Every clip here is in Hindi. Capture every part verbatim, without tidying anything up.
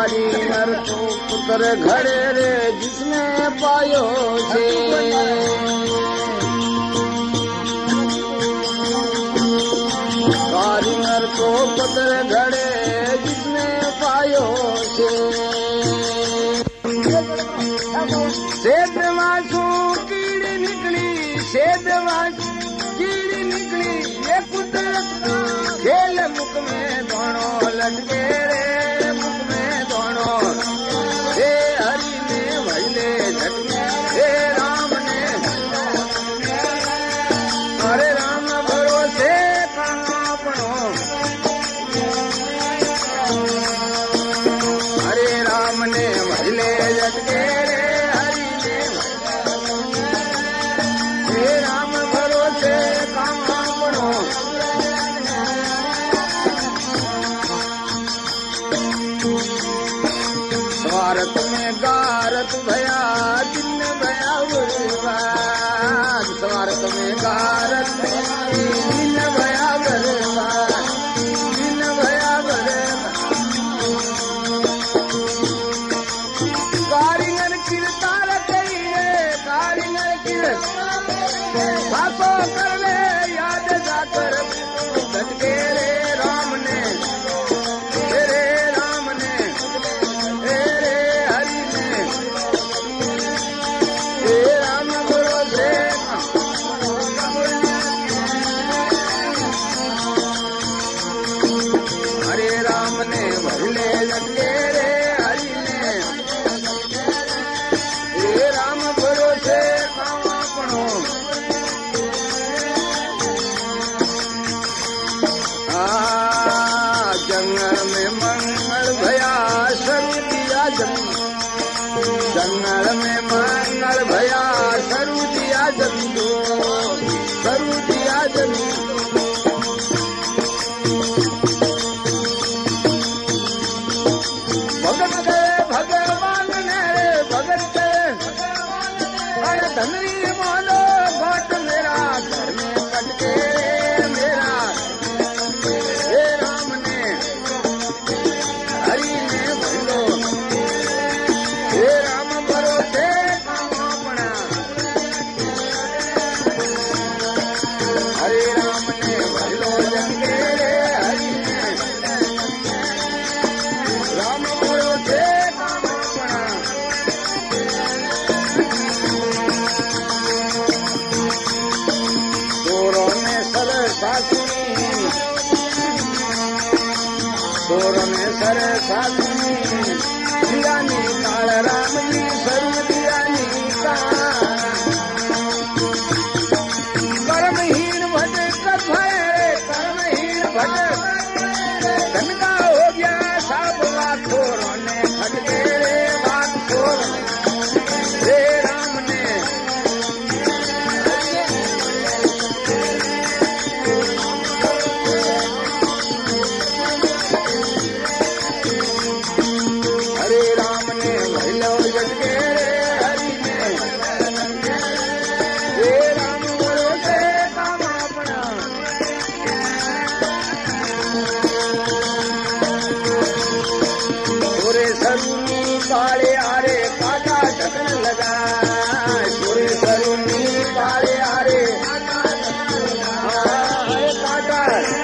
कारीगर तो पुत्र घड़े रे जिसने पायो से कारीगर तो पुत्र घड़े जिसने पायो से सेदवासू कीड़ी निकली सेदवासू कीड़ी निकली ये कुदरत खेल मुख में दोनों लटके रे मुख में दोनों हे हरि ने भैले झटके हे राम ने अरे राम भरोसे कहाँ पड़ो हरे राम ने भैले झटके रे हरि ने हे राम भरोसे कहाँ पड़ो भारत में गारत भया दिन भया बर्बाद भारत में गारत दिन भया बर्बाद दिन भया बर्बाद कारीगर किरतार कहिए कारीगर किर बापो कर ले याद जाकर घटके रे राम ने रे राम ने जंगल में मंगल भया सरू दिया जमींदो सरू दिया जमीन भगत गए भगवान ने भगत अरे धनरी बोलो घोट मेरा घर में कटके मेरा हे राम ने हरि ने बोलो हे राम भरोसे कहाँ पड़ा हरे राम ने भलो जंगे रे हरि ने राम भरोसे कहाँ पड़ा चोरों ने सर सासुनी चोरों ने सर सासुनी दियानी काल राम जी स्वरूप दियानी कर्महीन भटक भय कर्महीन भटक धन का हो गया सब बात चोरों ने खटके रे बात चोर हे राम ने हरे राम ने भैलो जटके रे हरि ने हे राम भरोसे काम अपना पूरे सरूनी काले आरे काटा ढकन लगा पूरे सरूनी काले आरे काटा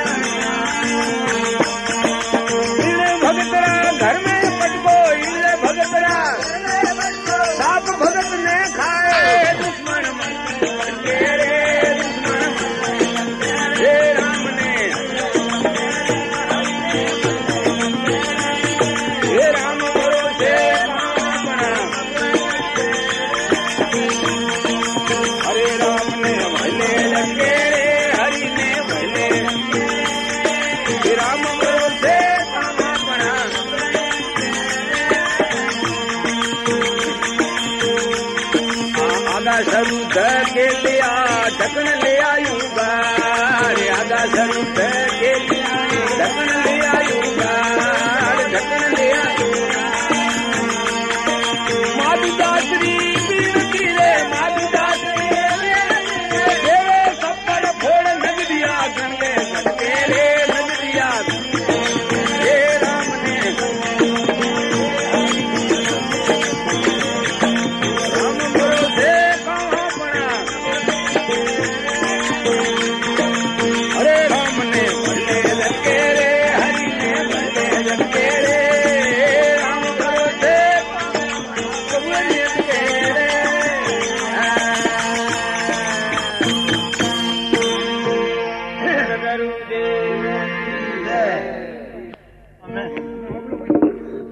भगतरा घर में पटको इले भगतरा साप भगत ने खाए दुश्मन रे दुश्मन हे राम ने हे राम भरोसे हरे राम ने भले लगे रे हरि ने भले हे राम भरोसे आगा शरू के लिया ढकन ले आयूंगा रे आगा शरू के लिया ढकन ले आयूंगा ढकन ले आयूंगा माधु दासरी वीर रे माधु दासरी देवे सब पर फोड़ नग दिया गंगे रे नग दिया हे राम ने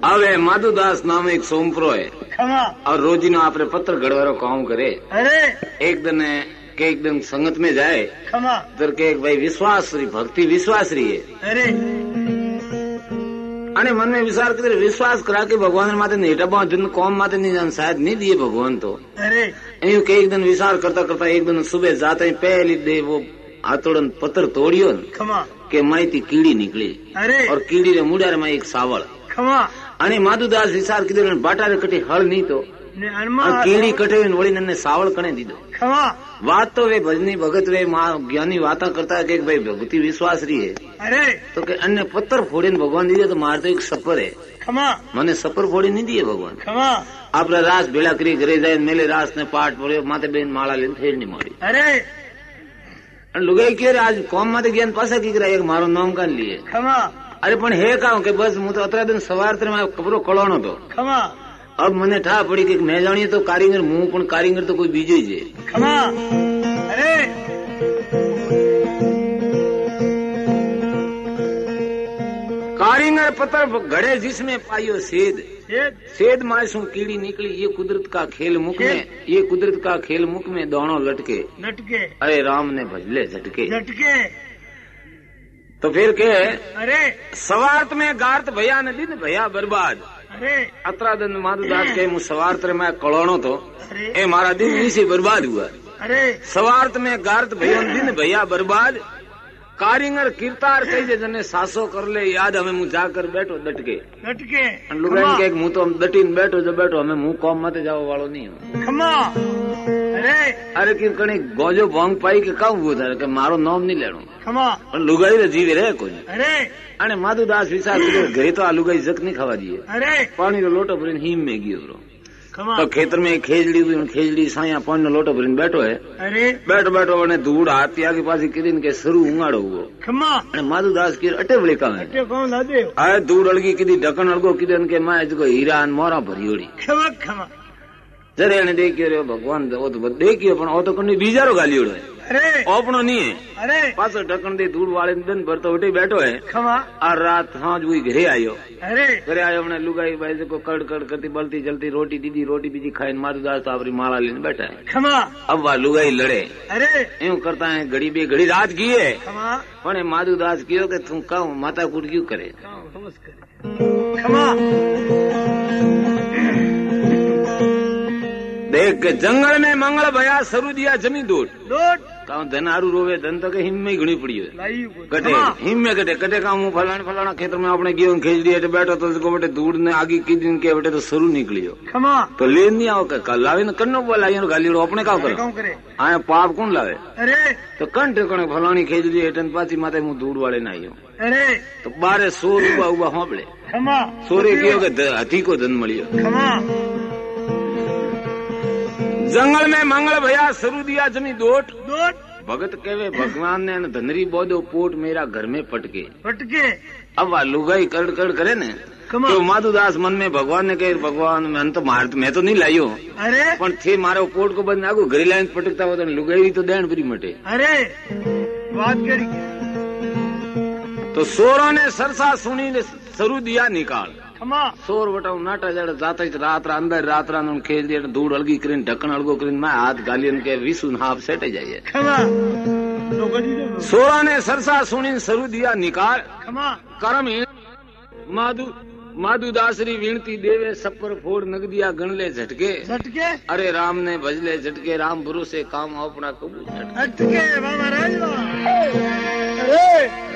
હવે માધુદાસ નામ એક સોમપ્રો है और रोजी नो आपरे पत्र गड़वारो काम करे। अरे एक दिन के एक दिन संगत में जाए तर के भाई विश्वास रही भक्ति विश्वास रही है। अरे अने मन में विचार करे विश्वास करा के भगवान माते नहीं टबा दिन कौम माते नहीं जान शायद नहीं दिए भगवान तो। अरे यूं के एक दिन विचार करता करता एक दिन सुबह जाते ही पहली दे वो हाथोड़न पत्थर तोड़ियो के माई कीड़ी निकली। अरे और कीड़ी रे मुड़ार में एक सावल अने माधुदास विचार कीधो बाटारे कटे हल नहीं तो कीड़ी कटे वળી ने सावल कणे दीधो। बात तो वे भजनी भगत वे ज्ञानी वाता करता है कि भाई भगवती विश्वास रही है। अरे तो के अन्य पत्थर फोड़े भगवान दीजिए तो मार तो एक सपर है मने सपर फोड़ी नहीं दिए भगवान। आप रास भेड़ा करी घरे जाए मेले रास ने पाठ पड़े माते बेन माला लेन थेड़ नहीं मारी। अरे लुगाई के आज कौम माते ज्ञान पासा की करा एक मारो नाम कान लिए। अरे पण हे कहूं के बस मु तो अतरा दिन सवार तर में कपरो कळोनो तो अब मने ठा पड़ी कि मैं जानी तो कारीगर मुंह पण कारीगर तो कोई बीजो ही है। अरे कारीगर पत्थर घड़े जिसमें पाइयो सेद सेद मासूम कीड़ी निकली ये कुदरत का खेल मुख में ये कुदरत का खेल मुख में दोनों लटके लटके अरे राम ने भजले झटके झटके तो फिर के अरे सवार्थ में गार्थ भैया नदी ने भैया बर्बाद। अरे अतरा दिन माधुदास के मु सवार्थ में कलोणो तो ए मारा दिन इसी बर्बाद हुआ। अरे सवार्थ में गार्थ भैया दिन भैया बर्बाद कारीगर कीर्तार कही जने सासो कर ले याद हमें मुंह जाकर बैठो डटके डटके लुगाई के मुंह तो हम डटीन बैठो जो बैठो हमें मुंह कौम मत जाओ वालो नहीं हो। खमा अरे अरे कि कणी गोजो भोंग पाई के काऊ वो था के मारो नाम नहीं लेनो खमा लुगाई तो जीवे रे कोई। अरे अने माधुदास विचार करे घरे तो आ लुगाई जक नहीं खावा दिए। अरे पानी रो लोटो भरीने हिम में गयो तो खेतर में खेजड़ी खेजड़ी साया पानी लोटो भरीने बैठो है। अरे बैठो बैठो ने धूड़ हाथी आगे पास किदिन के सरू उंगाड़ो हुओ खमा माधुदास की अटे बड़े का है अटे कौन ला दे आए धूड़ अड़गी किदी ढक्कन अड़गो किदन के माए जो हीरा मोरा भरियोड़ी खमा खमा जरे ने देखियो रे भगवान वो तो देखियो पण ओ तो कने बीजारो गालियोड़ो है। अरे ओपनो नहीं है। अरे पासो ढक्कन दे धूड़ वाले दिन भर तो उठे बैठो है खमा और रात हां हुई घरे आयो। अरे घरे आयो हमने लुगाई भाई को कड़ कड़ करती बलती जलती रोटी दीदी रोटी बीजी खाई माधुदास तो अपनी माला लेने बैठा है। खमा अब वह लुगाई लड़े अरे यूं करता है घड़ी बे घड़ी रात की है खमा पण माधुदास कियो के तू कहूं माता कुट क्यों करे खमा देख के जंगल में मंगल भया सरू दिया जमी दूट दूट कहूं धन आरू रोवे धन तो के हिम में घणी पड़ी है कटे हिम में कटे कटे कहूं फलाना फलाना खेतर में आपने गेहूं खेच दिए बैठो तो उसको बेटे दूर ने आगे की दिन के बेटे तो सरू निकलियो खमा तो ले नहीं आओ कल लावे न कन्नो बोला गाली अपने का करे आया पाप कौन लावे। अरे तो कण ठिकाने फलानी खेच दिए एटन पाची माते मुंह दूर वाले ना आयो। अरे तो बारे सोर उबा उबा होबले खमा सोरे कियो के हाथी को धन मळियो खमा जंगल में मंगल भया सरू दिया जमी दोट दोट भगत कहवे भगवान ने धनरी बोधो पोट मेरा घर में पटके पटके अब वह लुगाई कड़ कड़ करे ने तो माधुदास मन में भगवान ने कहे भगवान मैं तो मार मैं तो नहीं लायो। अरे पण थे मारो पोट को बंद आगो घरी लाइन पटकता हो तो लुगाई तो देण भरी मटे। अरे बात करी तो सोरों ने सरसा सुनी ने सरू दिया निकाल खमा सोर बटाऊ नाटा जड़ जाता रात रा अंदर रात रा खेल दिया धूड़ अलगी करीन ढक्कन अलगो करीन मैं हाथ गालियन के विसु हाफ सेटे जाइए खमा सोरा ने सरसा सुनी सरू दिया निकाल खमा करम माधु माधुदासरी विनती देवे सपर फोड़ नग दिया गण ले झटके झटके अरे राम ने भजले झटके राम भरोसे काम अपना कबूल झटके बाबा राजवा।